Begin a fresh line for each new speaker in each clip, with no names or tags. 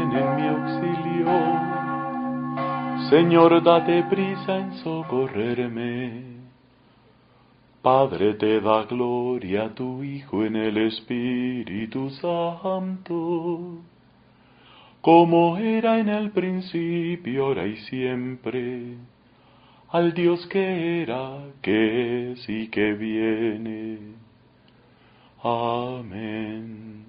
ven en mi auxilio. Señor, date prisa en socorrerme. Padre, te da gloria a tu Hijo en el Espíritu Santo, como era en el principio, ahora y siempre, al Dios que era, que es y que viene. Amén.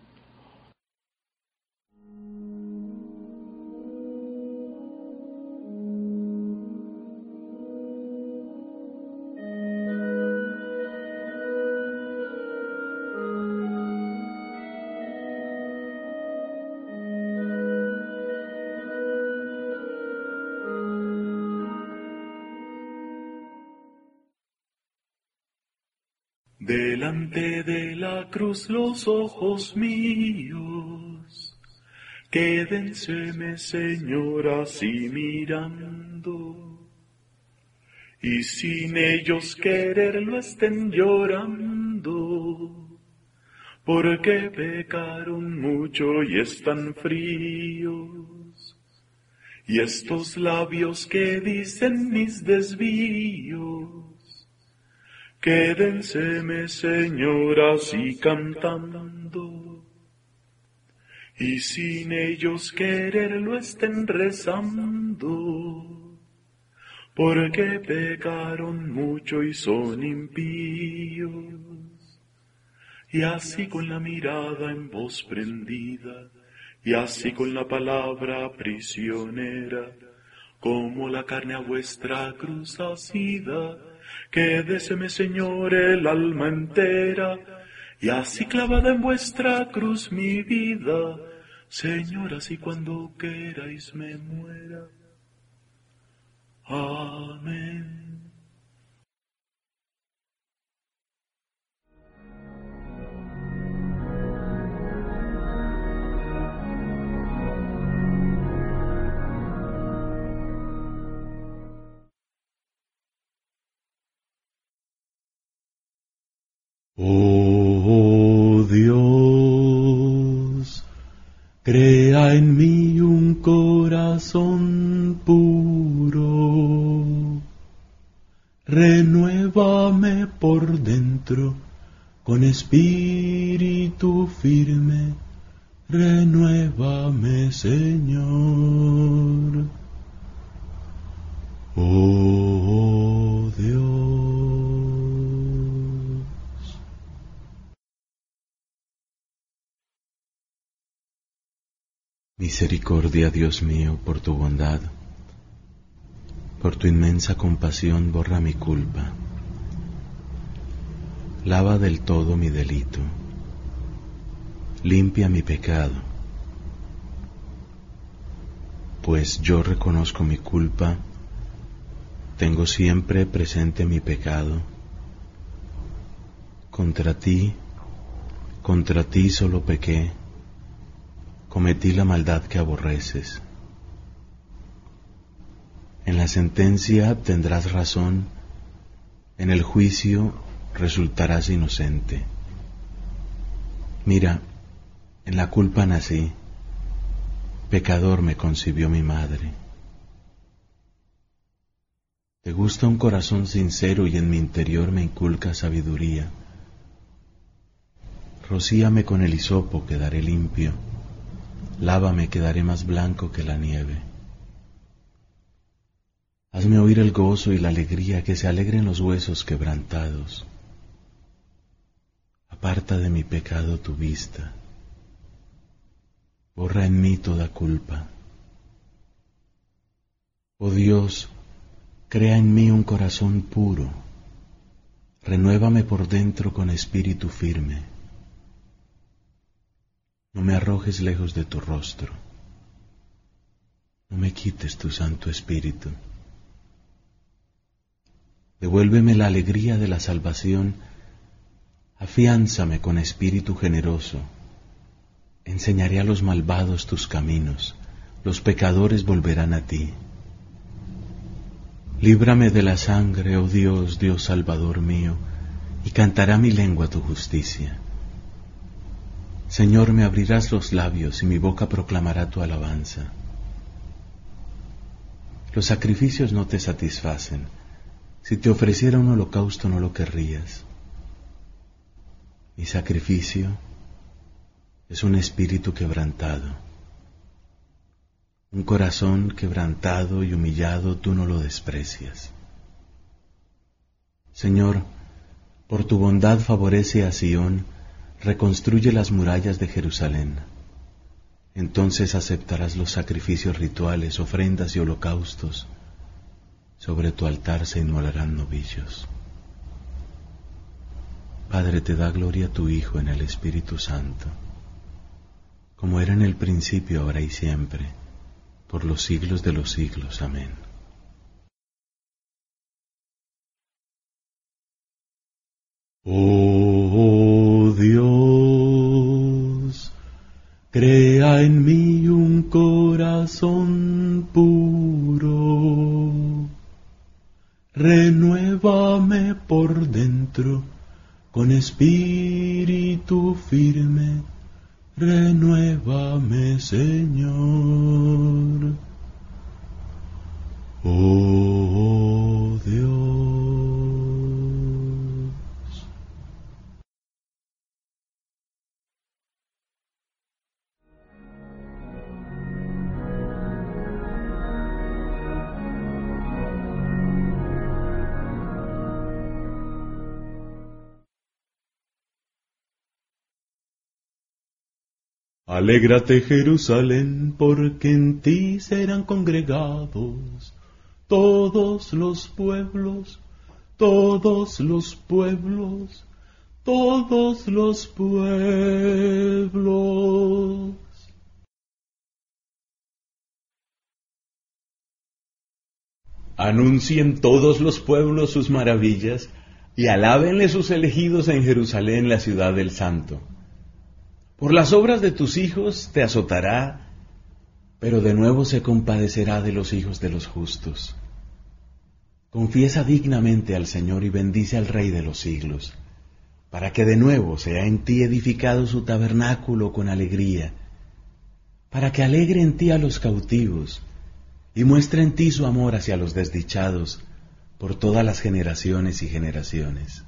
Delante de la cruz los ojos míos, quédenseme, Señor, así mirando, y sin ellos quererlo estén llorando, porque pecaron mucho y están fríos, y estos labios que dicen mis desvíos, quédenseme, Señor, así cantando, y sin ellos quererlo estén rezando, porque pecaron mucho y son impíos. Y así con la mirada en voz prendida, y así con la palabra prisionera, como la carne a vuestra cruz asida, quédeseme, Señor, el alma entera, y así clavada en vuestra cruz mi vida, Señor, así cuando queráis me muera. Amén. Oh Dios, crea en mí un corazón puro, renuévame por dentro con espíritu firme, renuévame, Señor. Oh Dios. Misericordia, Dios mío, por tu bondad, por tu inmensa compasión, borra mi culpa. Lava del todo mi delito, limpia mi pecado, pues yo reconozco mi culpa, tengo siempre presente mi pecado. Contra ti solo pequé, cometí la maldad que aborreces. En la sentencia tendrás razón, en el juicio resultarás inocente. Mira, en la culpa nací, pecador me concibió mi madre. Te gusta un corazón sincero y en mi interior me inculca sabiduría. Rocíame con el hisopo, quedaré limpio. Lávame, quedaré más blanco que la nieve. Hazme oír el gozo y la alegría, que se alegren los huesos quebrantados. Aparta de mi pecado tu vista. Borra en mí toda culpa. Oh Dios, crea en mí un corazón puro. Renuévame por dentro con espíritu firme. No me arrojes lejos de tu rostro. No me quites tu Santo Espíritu. Devuélveme la alegría de la salvación. Afiánzame con espíritu generoso. Enseñaré a los malvados tus caminos. Los pecadores volverán a ti. Líbrame de la sangre, oh Dios, Dios Salvador mío, y cantará mi lengua tu justicia.
Señor, me abrirás los labios y mi boca proclamará tu alabanza. Los sacrificios no te satisfacen. Si te ofreciera un holocausto no lo querrías. Mi sacrificio es un espíritu quebrantado. Un corazón quebrantado y humillado tú no lo desprecias. Señor, por tu bondad favorece a Sión, reconstruye las murallas de Jerusalén. Entonces aceptarás los sacrificios rituales, ofrendas y holocaustos. Sobre tu altar se inmolarán novillos. Padre, te da gloria a tu Hijo en el Espíritu Santo, como era en el principio, ahora y siempre, por los siglos de los siglos. Amén. Oh Dios, crea en mí un corazón puro, renuévame por dentro con espíritu firme, renuévame, Señor. Oh Dios. Alégrate, Jerusalén, porque en ti serán congregados todos los pueblos, todos los pueblos, todos los pueblos. Anuncien todos los pueblos sus maravillas y alábenle sus elegidos en Jerusalén, la ciudad del Santo. Por las obras de tus hijos te azotará, pero de nuevo se compadecerá de los hijos de los justos. Confiesa dignamente al Señor y bendice al Rey de los siglos, para que de nuevo sea en ti edificado su tabernáculo con alegría, para que alegre en ti a los cautivos y muestre en ti su amor hacia los desdichados por todas las generaciones y generaciones.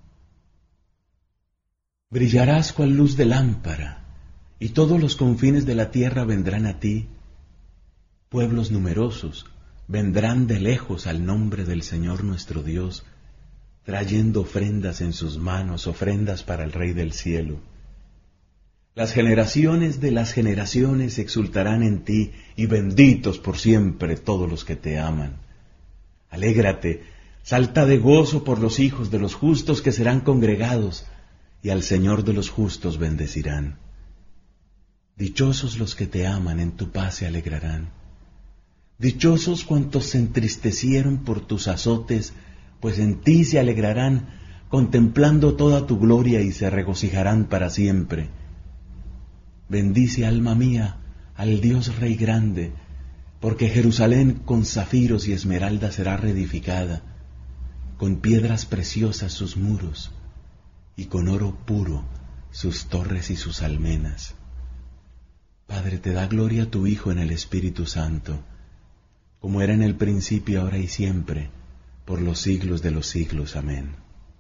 Brillarás cual luz de lámpara, y todos los confines de la tierra vendrán a ti. Pueblos numerosos vendrán de lejos al nombre del Señor nuestro Dios, trayendo ofrendas en sus manos, ofrendas para el Rey del cielo. Las generaciones de las generaciones exultarán en ti, y benditos por siempre todos los que te aman. Alégrate, salta de gozo por los hijos de los justos que serán congregados, y al Señor de los justos bendecirán. Dichosos los que te aman, en tu paz se alegrarán. Dichosos cuantos se entristecieron por tus azotes, pues en ti se alegrarán, contemplando toda tu gloria, y se regocijarán para siempre. Bendice, alma mía, al Dios Rey grande, porque Jerusalén con zafiros y esmeraldas será reedificada, con piedras preciosas sus muros, y con oro puro sus torres y sus almenas. Padre, te da gloria a tu Hijo en el Espíritu Santo, como era en el principio, ahora y siempre, por los siglos de los siglos. Amén.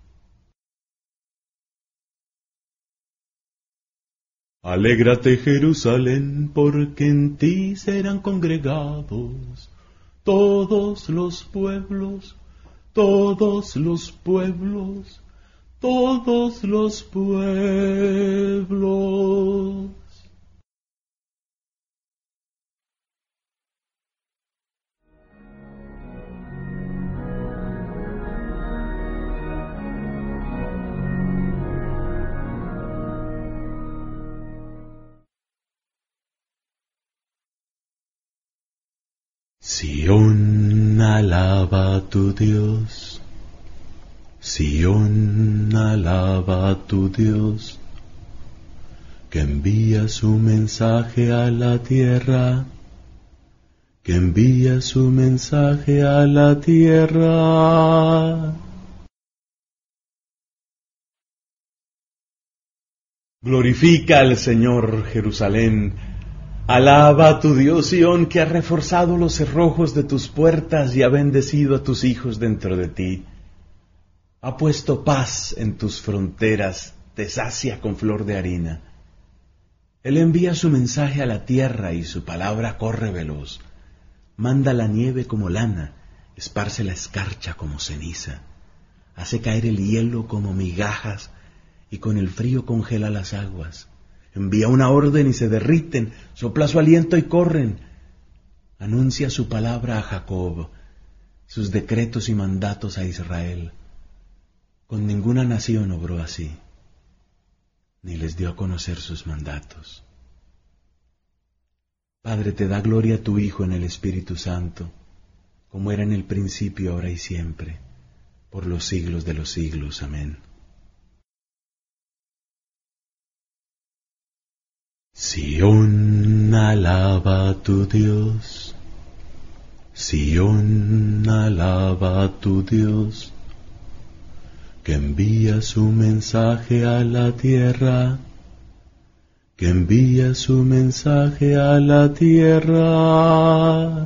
Alégrate, Jerusalén, porque en ti serán congregados todos los pueblos, todos los pueblos, todos los pueblos. Sión, alaba a tu Dios. Sión, alaba a tu Dios, que envía su mensaje a la tierra, que envía su mensaje a la tierra. Glorifica al Señor, Jerusalén. Alaba a tu Dios, Sión, que ha reforzado los cerrojos de tus puertas y ha bendecido a tus hijos dentro de ti. Ha puesto paz en tus fronteras, te sacia con flor de harina. Él envía su mensaje a la tierra y su palabra corre veloz. Manda la nieve como lana, esparce la escarcha como ceniza. Hace caer el hielo como migajas y con el frío congela las aguas. Envía una orden y se derriten, sopla su aliento y corren. Anuncia su palabra a Jacob, sus decretos y mandatos a Israel. Con ninguna nación obró así, ni les dio a conocer sus mandatos. Padre, te da gloria a tu Hijo en el Espíritu Santo, como era en el principio, ahora y siempre, por los siglos de los siglos. Amén. Sión, alaba a tu Dios. Sión, alaba a tu Dios, que envía su mensaje a la tierra, que envía su mensaje a la tierra.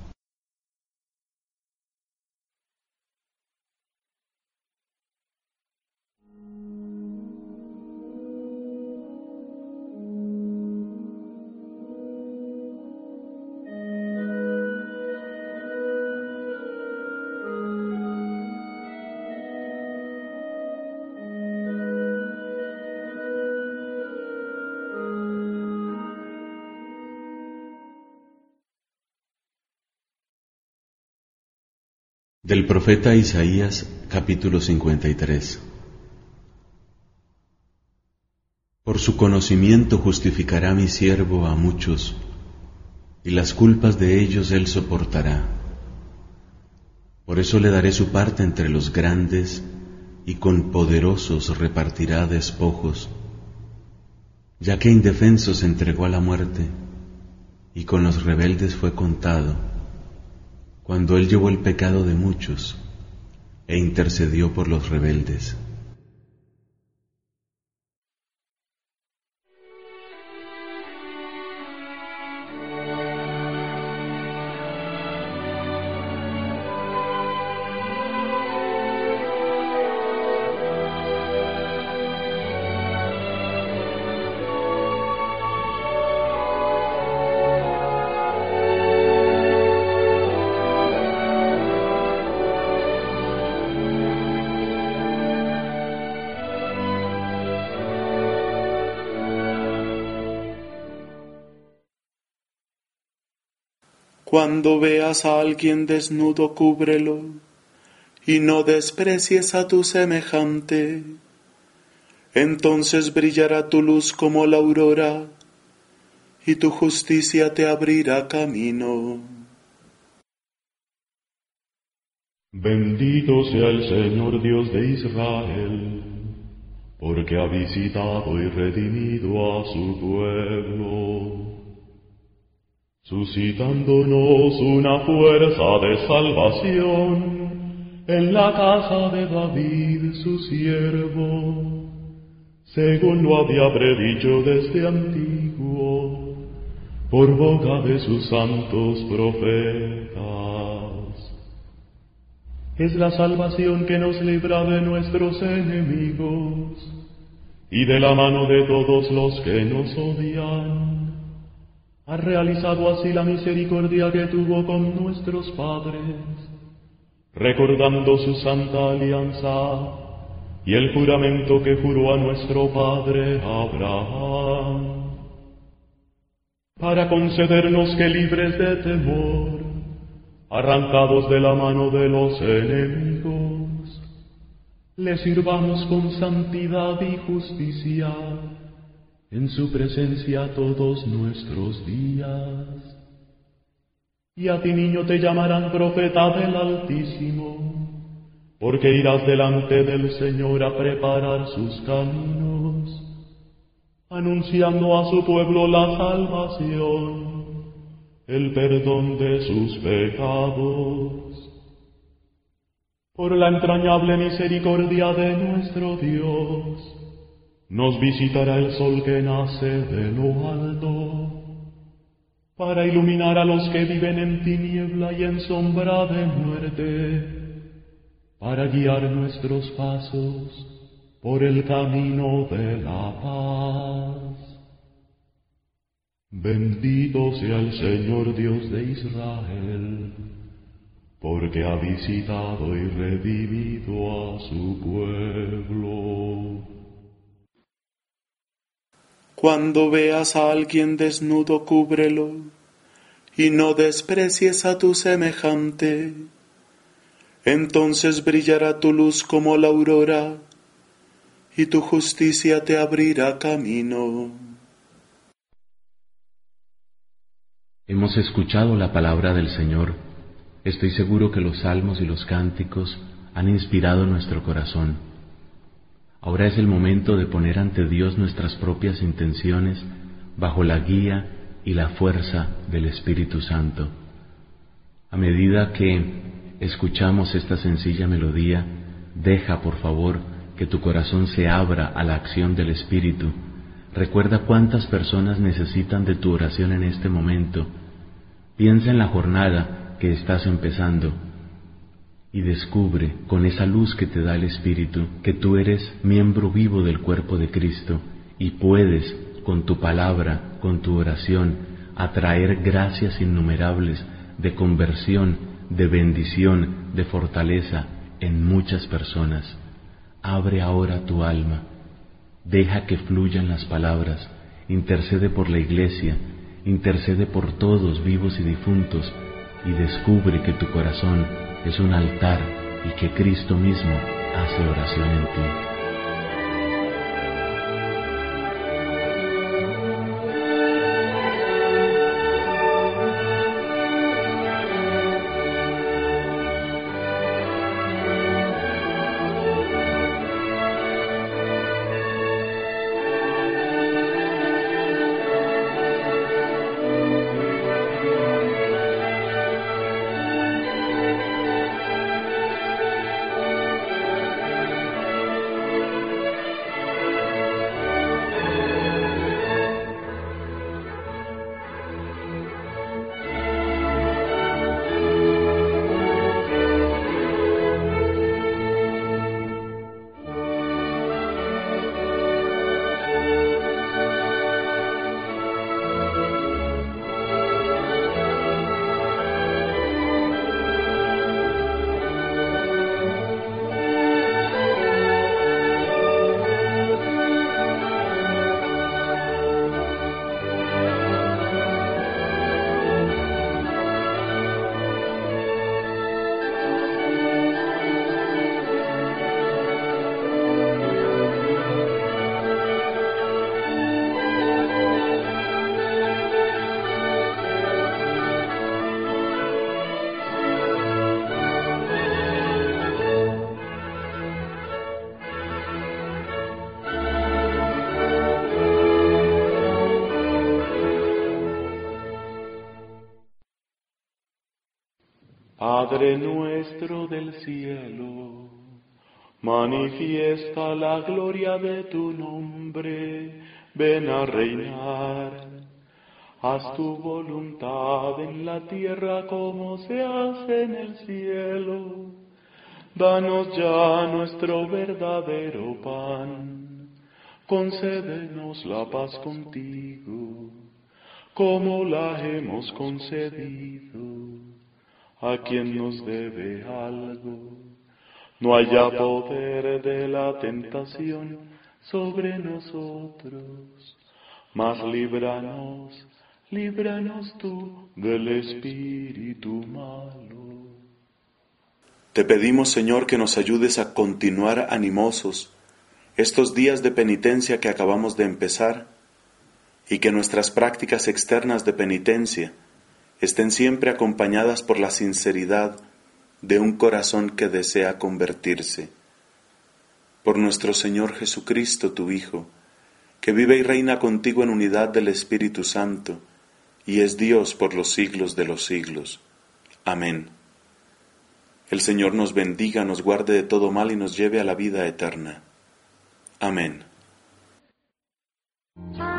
Del profeta Isaías, capítulo 53. Por su conocimiento justificará mi siervo a muchos, y las culpas de ellos él soportará. Por eso le daré su parte entre los grandes, y con poderosos repartirá despojos, ya que indefenso se entregó a la muerte, y con los rebeldes fue contado, cuando él llevó el pecado de muchos e intercedió por los rebeldes.
Cuando veas a alguien desnudo, cúbrelo, y no desprecies a tu semejante. Entonces brillará tu luz como la aurora, y tu justicia te abrirá camino.
Bendito sea el Señor Dios de Israel, porque ha visitado y redimido a su pueblo, suscitándonos una fuerza de salvación en la casa de David su siervo, según lo había predicho desde antiguo, por boca de sus santos profetas. Es la salvación que nos libra de nuestros enemigos y de la mano de todos los que nos odian. Ha realizado así la misericordia que tuvo con nuestros padres, recordando su santa alianza y el juramento que juró a nuestro padre Abraham, para concedernos que, libres de temor, arrancados de la mano de los enemigos, le sirvamos con santidad y justicia en su presencia todos nuestros días. Y a ti, niño, te llamarán profeta del Altísimo, porque irás delante del Señor a preparar sus caminos, anunciando a su pueblo la salvación, el perdón de sus pecados, por la entrañable misericordia de nuestro Dios. Nos visitará el sol que nace de lo alto, para iluminar a los que viven en tiniebla y en sombra de muerte, para guiar nuestros pasos por el camino de la paz. Bendito sea el Señor Dios de Israel, porque ha visitado y redimido a su pueblo.
Cuando veas a alguien desnudo, cúbrelo, y no desprecies a tu semejante. Entonces brillará tu luz como la aurora, y tu justicia te abrirá camino.
Hemos escuchado la palabra del Señor. Estoy seguro que los salmos y los cánticos han inspirado nuestro corazón. Ahora es el momento de poner ante Dios nuestras propias intenciones bajo la guía y la fuerza del Espíritu Santo. A medida que escuchamos esta sencilla melodía, deja, por favor, que tu corazón se abra a la acción del Espíritu. Recuerda cuántas personas necesitan de tu oración en este momento. Piensa en la jornada que estás empezando y descubre con esa luz que te da el Espíritu que tú eres miembro vivo del cuerpo de Cristo y puedes, con tu palabra, con tu oración, atraer gracias innumerables de conversión, de bendición, de fortaleza en muchas personas. Abre ahora tu alma, deja que fluyan las palabras, intercede por la Iglesia, intercede por todos vivos y difuntos y descubre que tu corazón es un altar y que Cristo mismo hace oración en ti.
Padre nuestro del cielo, manifiesta la gloria de tu nombre, ven a reinar. Haz tu voluntad en la tierra como se hace en el cielo. Danos ya nuestro verdadero pan, concédenos la paz contigo, como la hemos concedido a quien nos debe algo. No haya poder de la tentación sobre nosotros, mas líbranos tú del espíritu malo. Te pedimos, Señor, que nos ayudes a continuar animosos estos días de penitencia que acabamos de empezar y que nuestras prácticas externas de penitencia estén siempre acompañadas por la sinceridad de un corazón que desea convertirse. Por nuestro Señor Jesucristo, tu Hijo, que vive y reina contigo en unidad del Espíritu Santo, y es Dios por los siglos de los siglos. Amén. El Señor nos bendiga, nos guarde de todo mal y nos lleve a la vida eterna. Amén.
Thank